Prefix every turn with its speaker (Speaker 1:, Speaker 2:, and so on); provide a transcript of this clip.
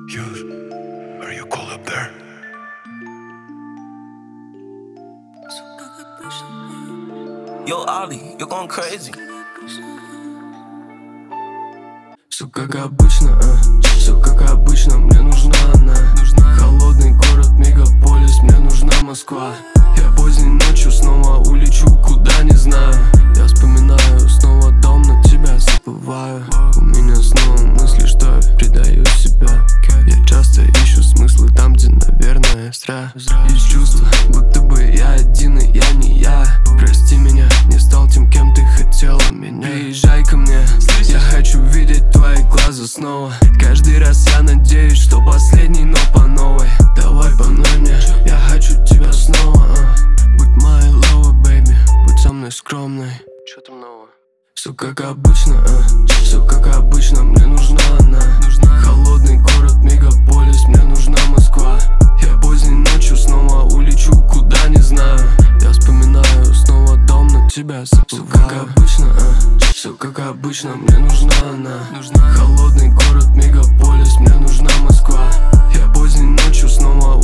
Speaker 1: Hughes, are you cool up there?
Speaker 2: Yo, Ollie, you're going crazy.
Speaker 3: Всё как обычно, всё как обычно, мне нужна она. Холодный город, мегаполис, мне нужна Москва. Я поздней ночью снова улечу, куда не знаю. Я вспоминаю снова дом, но тебя забываю. У меня снова мысли, что я предаю себя. Я часто ищу смыслы там, где, наверное, зря. Есть чувство, будто бы я один и я не я. Прости меня, не стал тем, кем ты хотела меня. Приезжай ко мне, я хочу видеть твои глаза снова. Каждый раз я надеюсь, что последний, но по новой. Давай по мной мне, я хочу тебя снова. Будь моей lover, baby, будь со мной скромной. Чё там нового? Всё как обычно, всё как обычно, мне нужна она. Холодный город, мегаполис, мне нужна Москва. Я поздней ночью снова улечу, куда не знаю. Я вспоминаю снова дом, но тебя забываю. Всё как обычно, всё как обычно, мне нужна она. Холодный город, мегаполис, мне нужна Москва. Я поздней ночью снова